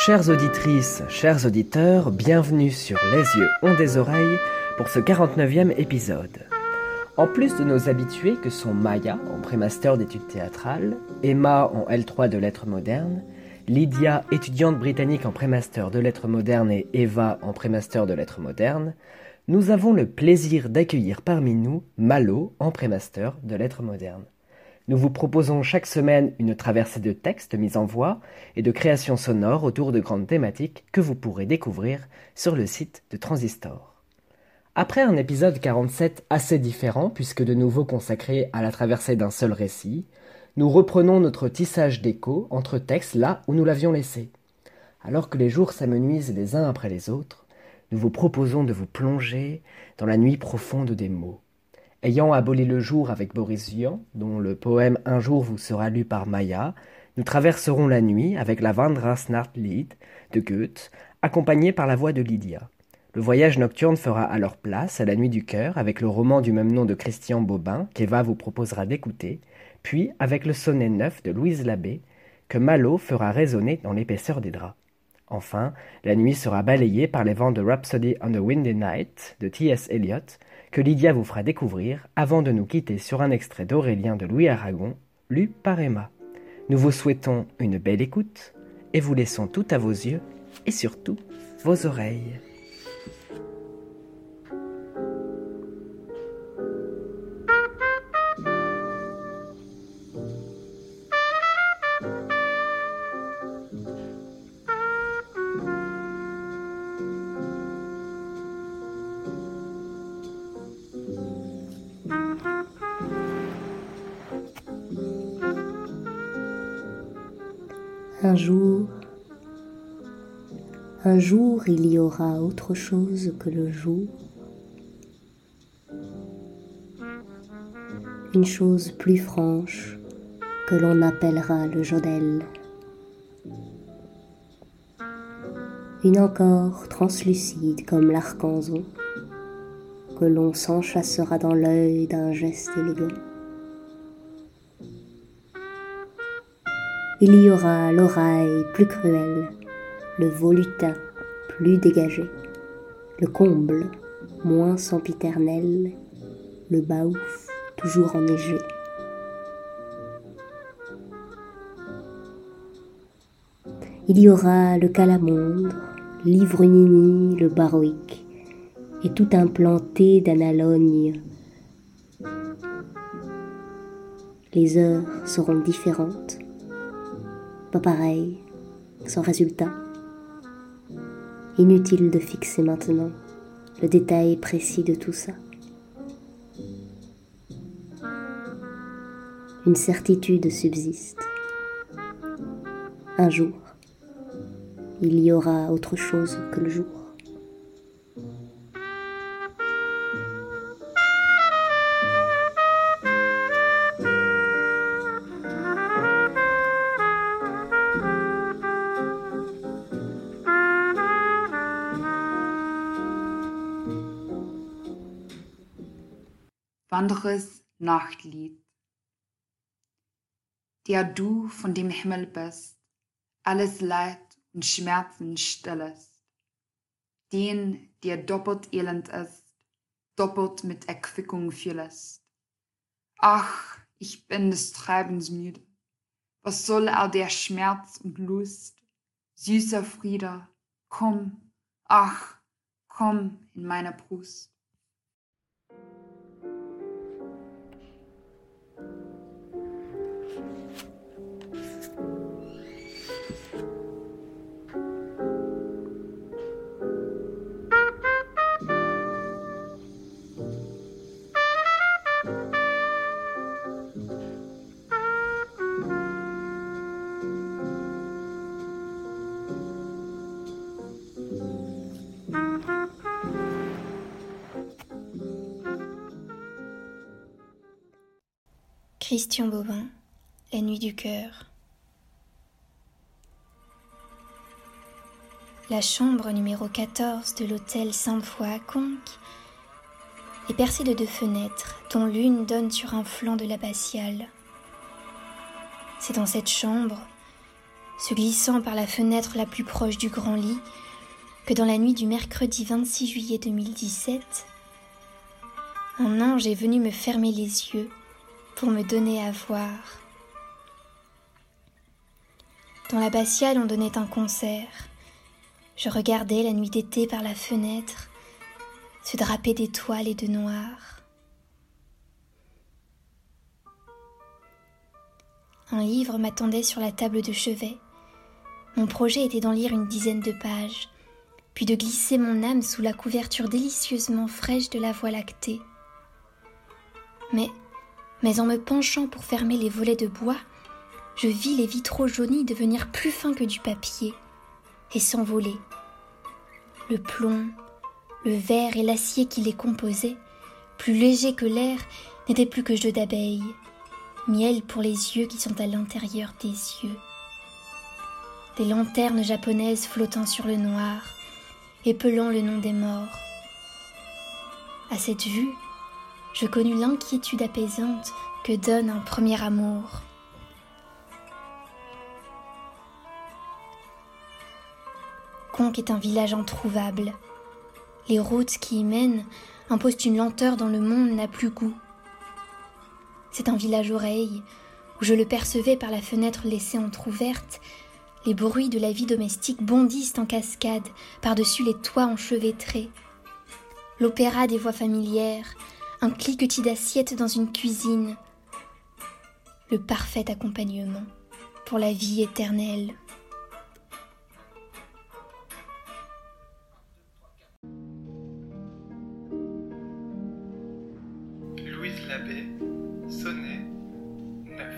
Chères auditrices, chers auditeurs, bienvenue sur Les yeux ont des oreilles pour ce 49e épisode. En plus de nos habitués que sont Maya en pré-master d'études théâtrales, Emma en L3 de lettres modernes, Lydia, étudiante britannique en pré-master de lettres modernes et Eva en pré-master de lettres modernes, nous avons le plaisir d'accueillir parmi nous Malo en pré-master de lettres modernes. Nous vous proposons chaque semaine une traversée de textes mis en voix et de créations sonores autour de grandes thématiques que vous pourrez découvrir sur le site de Transistor. Après un épisode 47 assez différent puisque de nouveau consacré à la traversée d'un seul récit, nous reprenons notre tissage d'échos entre textes là où nous l'avions laissé. Alors que les jours s'amenuisent les uns après les autres, nous vous proposons de vous plonger dans la nuit profonde des mots. Ayant aboli le jour avec Boris Vian, dont le poème « Un jour vous sera lu par Maya », nous traverserons la nuit avec la Wanderungsnachtlied de Goethe, accompagnée par la voix de Lydia. Le voyage nocturne fera alors place à la nuit du cœur avec le roman du même nom de Christian Bobin qu'Eva vous proposera d'écouter, puis avec le sonnet 9 de Louise Labbé que Malo fera résonner dans l'épaisseur des draps. Enfin, la nuit sera balayée par les vents de Rhapsody on a Windy Night de T.S. Eliot, que Lydia vous fera découvrir avant de nous quitter sur un extrait d'Aurélien de Louis Aragon, lu par Emma. Nous vous souhaitons une belle écoute et vous laissons tout à vos yeux et surtout vos oreilles. Un jour il y aura autre chose que le jour, une chose plus franche que l'on appellera le jodel, une encore translucide comme l'arcanson, que l'on s'enchâssera dans l'œil d'un geste élégant. Il y aura l'oreille plus cruelle, le volutin plus dégagé, le comble moins sempiternel, le baouf toujours enneigé. Il y aura le calamondre, l'ivrunini, le baroïque, et tout un planté d'analogne. Les heures seront différentes, pas pareilles, sans résultat. Inutile de fixer maintenant le détail précis de tout ça. Une certitude subsiste. Un jour, il y aura autre chose que le jour. Wanderungsnachtlied. Der du von dem Himmel bist, alles Leid und Schmerzen stillest, den, der doppelt elend ist, doppelt mit Erquickung fühlest. Ach, ich bin des Treibens müde, was soll all der Schmerz und Lust? Süßer Friede, komm, ach, komm in meine Brust. Christian Bobin, La nuit du cœur. La chambre numéro 14 de l'hôtel Sainte-Foy à Conques est percée de 2 fenêtres, dont l'une donne sur un flanc de l'abbatiale. C'est dans cette chambre se glissant par la fenêtre la plus proche du grand lit, que dans la nuit du mercredi 26 juillet 2017, un ange est venu me fermer les yeux pour me donner à voir. Dans l'abbatiale, on donnait un concert. Je regardais la nuit d'été par la fenêtre, se draper d'étoiles et de noir. Un livre m'attendait sur la table de chevet. Mon projet était d'en lire une dizaine de pages, puis de glisser mon âme sous la couverture délicieusement fraîche de la Voie lactée. Mais en me penchant pour fermer les volets de bois, je vis les vitraux jaunis devenir plus fins que du papier et s'envoler. Le plomb, le verre et l'acier qui les composaient, plus légers que l'air, n'étaient plus que jeux d'abeilles, miel pour les yeux qui sont à l'intérieur des yeux. Des lanternes japonaises flottant sur le noir, épelant le nom des morts. À cette vue, je connus l'inquiétude apaisante que donne un premier amour. Conques est un village introuvable. Les routes qui y mènent imposent une lenteur dont le monde n'a plus goût. C'est un village oreille, où je le percevais par la fenêtre laissée entr'ouverte. Les bruits de la vie domestique bondissent en cascade par-dessus les toits enchevêtrés. L'opéra des voix familières, un cliquetis d'assiettes dans une cuisine. Le parfait accompagnement pour la vie éternelle. Louise Labbé, sonnet 9.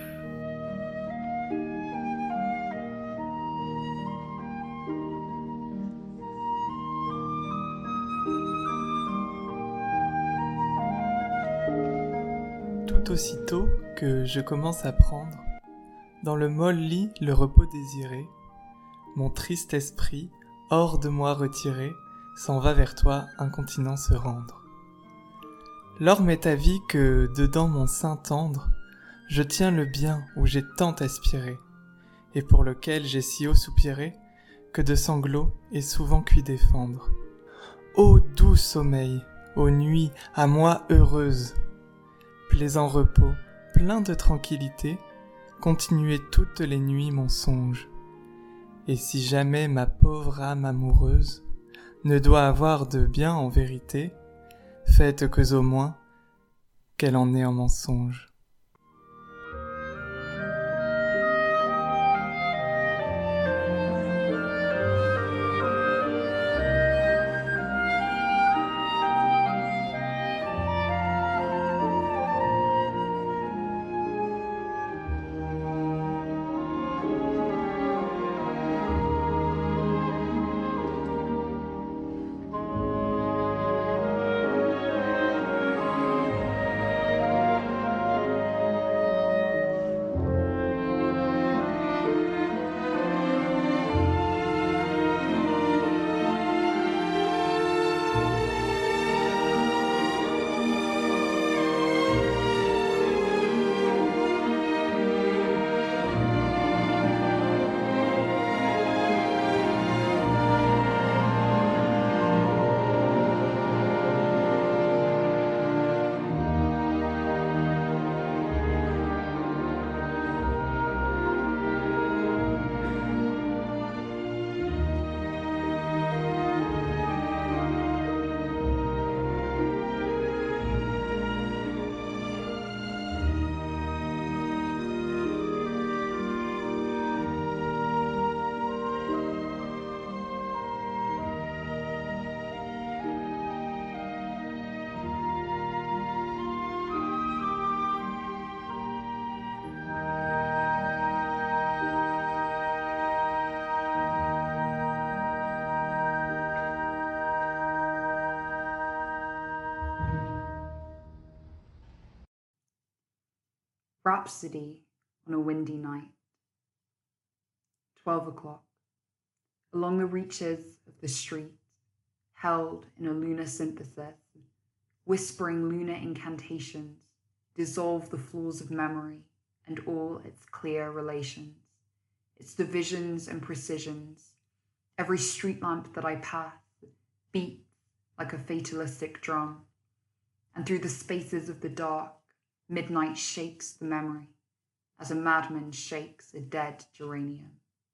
Tout aussitôt que je commence à prendre, dans le molle lit le repos désiré, mon triste esprit, hors de moi retiré, s'en va vers toi incontinent se rendre. L'or m'est avis que, dedans mon sein tendre, je tiens le bien où j'ai tant aspiré, et pour lequel j'ai si haut soupiré, que de sanglots est souvent cuit défendre. Ô doux sommeil, ô nuit, à moi heureuse! Plaisant repos, plein de tranquillité, continuez toutes les nuits mon songe. Et si jamais ma pauvre âme amoureuse ne doit avoir de bien en vérité, faites que au moins qu'elle en ait en mensonge. Rhapsody on a windy night. 12 o'clock. Along the reaches of the street, held in a lunar synthesis, whispering lunar incantations, dissolve the flaws of memory and all its clear relations, its divisions and precisions. Every street lamp that I pass beats like a fatalistic drum, and through the spaces of the dark, midnight shakes the memory as a madman shakes a dead geranium.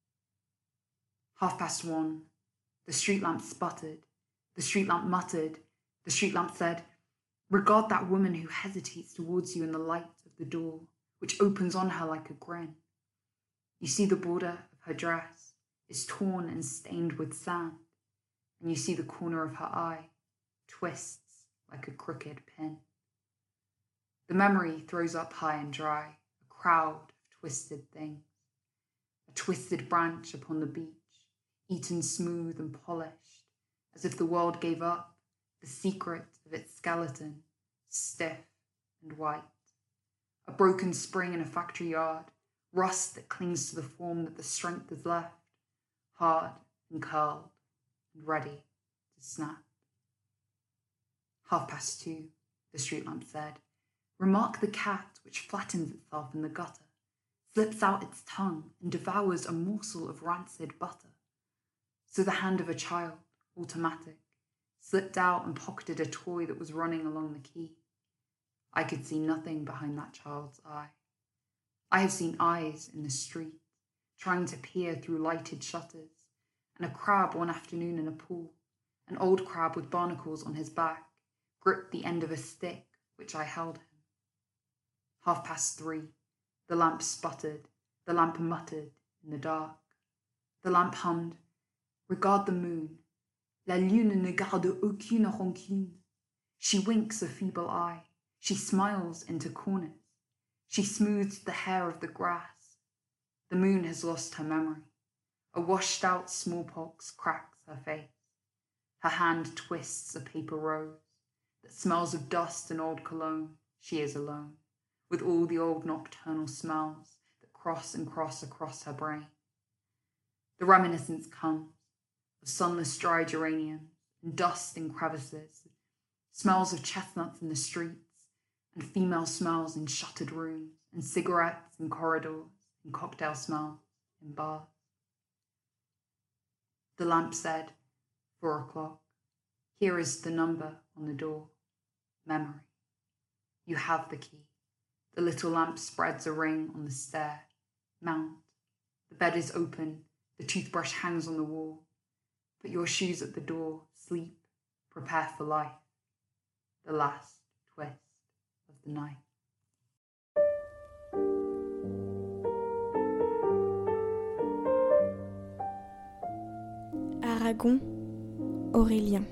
1:30, the street lamp sputtered, the street lamp muttered, the street lamp said, "Regard that woman who hesitates towards you in the light of the door, which opens on her like a grin. You see the border of her dress is torn and stained with sand, and you see the corner of her eye twists like a crooked pin." The memory throws up high and dry a crowd of twisted things, a twisted branch upon the beach, eaten smooth and polished, as if the world gave up the secret of its skeleton, stiff and white. A broken spring in a factory yard, rust that clings to the form that the strength has left, hard and curled and ready to snap. 2:30, the street lamp said, "Remark the cat which flattens itself in the gutter, slips out its tongue and devours a morsel of rancid butter." So the hand of a child, automatic, slipped out and pocketed a toy that was running along the quay. I could see nothing behind that child's eye. I have seen eyes in the street, trying to peer through lighted shutters, and a crab one afternoon in a pool, an old crab with barnacles on his back, gripped the end of a stick which I held him. 3:30, the lamp sputtered, the lamp muttered in the dark. The lamp hummed, "Regarde the moon. La lune ne garde aucune rancune. She winks a feeble eye. She smiles into corners. She smooths the hair of the grass. The moon has lost her memory. A washed-out smallpox cracks her face. Her hand twists a paper rose that smells of dust and old cologne. She is alone, with all the old nocturnal smells that cross and cross across her brain. The reminiscence comes of sunless dry geraniums and dust in crevices, smells of chestnuts in the streets, and female smells in shuttered rooms, and cigarettes in corridors, and cocktail smells in bars. The lamp said, 4:00. Here is the number on the door. Memory. You have the key. The little lamp spreads a ring on the stair. Mount. The bed is open. The toothbrush hangs on the wall. Put your shoes at the door. Sleep. Prepare for life. The last twist of the night. Aragon, Aurélien.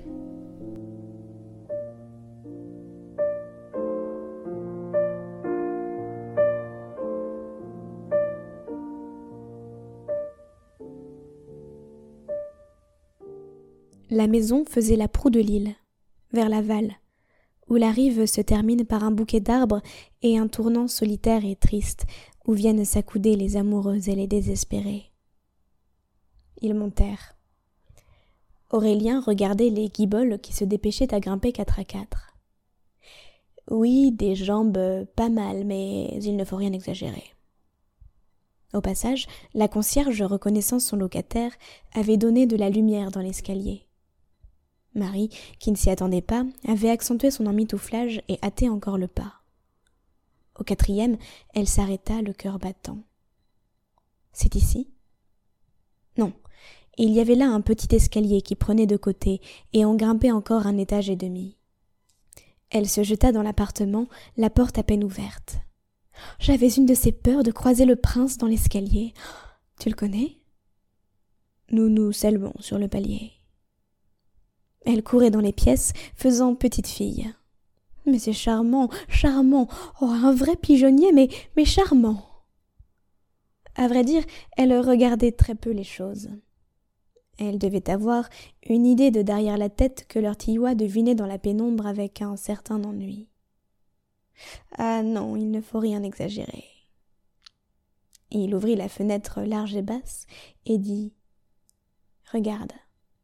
La maison faisait la proue de l'île, vers l'aval, où la rive se termine par un bouquet d'arbres et un tournant solitaire et triste, où viennent s'accouder les amoureux et les désespérés. Ils montèrent. Aurélien regardait les guiboles qui se dépêchaient à grimper 4 à 4. Oui, des jambes pas mal, mais il ne faut rien exagérer. Au passage, la concierge, reconnaissant son locataire, avait donné de la lumière dans l'escalier. Marie, qui ne s'y attendait pas, avait accentué son emmitouflage et hâté encore le pas. Au 4e, elle s'arrêta, le cœur battant. « C'est ici ?» Non, il y avait là un petit escalier qui prenait de côté, et on grimpait encore 1 étage et demi. Elle se jeta dans l'appartement, la porte à peine ouverte. « J'avais une de ces peurs de croiser le prince dans l'escalier. Tu le connais ?» Nous nous saluons sur le palier. Elle courait dans les pièces, faisant petite fille. « Mais c'est charmant, charmant. Oh, un vrai pigeonnier, mais charmant. » À vrai dire, elle regardait très peu les choses. Elle devait avoir une idée de derrière la tête que leur Tilloy devinait dans la pénombre avec un certain ennui. Ah non, il ne faut rien exagérer. Il ouvrit la fenêtre large et basse et dit « Regarde. »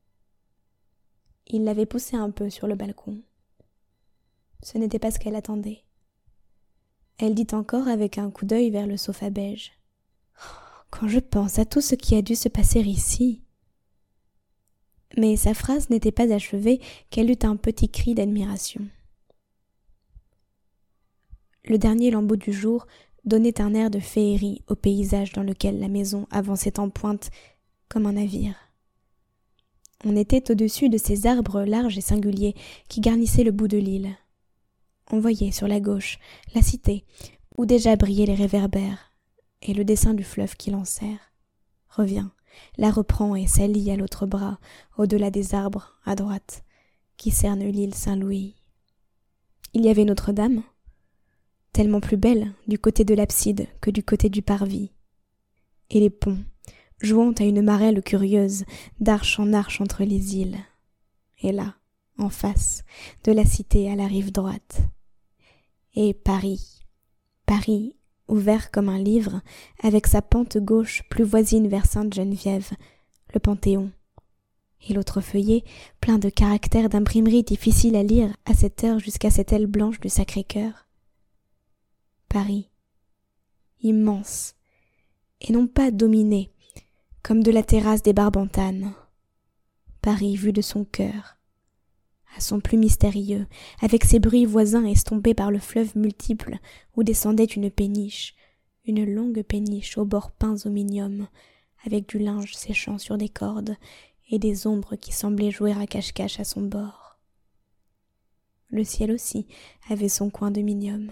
Il l'avait poussée un peu sur le balcon. Ce n'était pas ce qu'elle attendait. Elle dit encore avec un coup d'œil vers le sofa beige. quand je pense à tout ce qui a dû se passer ici. » Mais sa phrase n'était pas achevée qu'elle eut un petit cri d'admiration. Le dernier lambeau du jour donnait un air de féerie au paysage dans lequel la maison avançait en pointe comme un navire. On était au-dessus de ces arbres larges et singuliers qui garnissaient le bout de l'île. On voyait sur la gauche la cité où déjà brillaient les réverbères, et le dessin du fleuve qui l'enserre revient, la reprend et s'allie à l'autre bras, au-delà des arbres, à droite, qui cernent l'île Saint-Louis. Il y avait Notre-Dame, tellement plus belle du côté de l'abside que du côté du parvis, et les ponts, jouant à une marelle curieuse d'arche en arche entre les îles. Et là, en face, de la cité à la rive droite. Et Paris, Paris, ouvert comme un livre, avec sa pente gauche plus voisine vers Sainte-Geneviève, le Panthéon, et l'autre feuillet, plein de caractères d'imprimerie difficiles à lire à cette heure jusqu'à cette aile blanche du Sacré-Cœur. Paris, immense, et non pas dominé, comme de la terrasse des Barbentanes. Paris vu de son cœur, à son plus mystérieux, avec ses bruits voisins estompés par le fleuve multiple où descendait une péniche, une longue péniche aux bords peints au minium, avec du linge séchant sur des cordes et des ombres qui semblaient jouer à cache-cache à son bord. Le ciel aussi avait son coin de minium.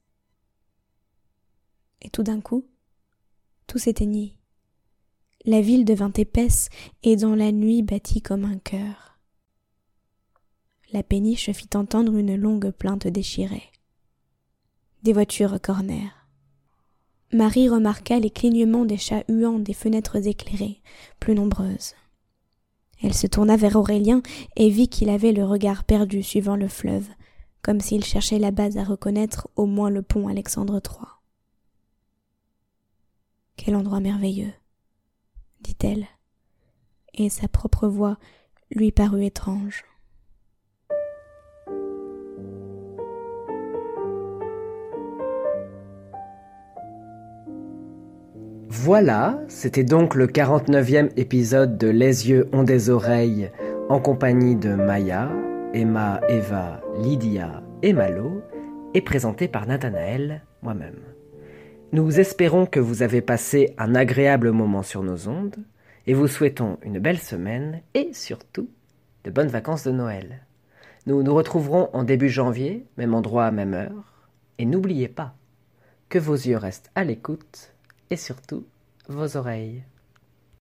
Et tout d'un coup, tout s'éteignit. La ville devint épaisse et dans la nuit battit comme un cœur. La péniche fit entendre une longue plainte déchirée. Des voitures cornèrent. Marie remarqua les clignements des chats huants des fenêtres éclairées, plus nombreuses. Elle se tourna vers Aurélien et vit qu'il avait le regard perdu suivant le fleuve, comme s'il cherchait la base à reconnaître au moins le pont Alexandre III. « Quel endroit merveilleux !» dit-elle, et sa propre voix lui parut étrange. Voilà, c'était donc le 49e épisode de Les yeux ont des oreilles en compagnie de Maya, Emma, Eva, Lydia et Malo, et présenté par Nathanaël, moi-même. Nous espérons que vous avez passé un agréable moment sur nos ondes et vous souhaitons une belle semaine et surtout de bonnes vacances de Noël. Nous nous retrouverons en début janvier, même endroit, même heure. Et n'oubliez pas que vos yeux restent à l'écoute et surtout vos oreilles.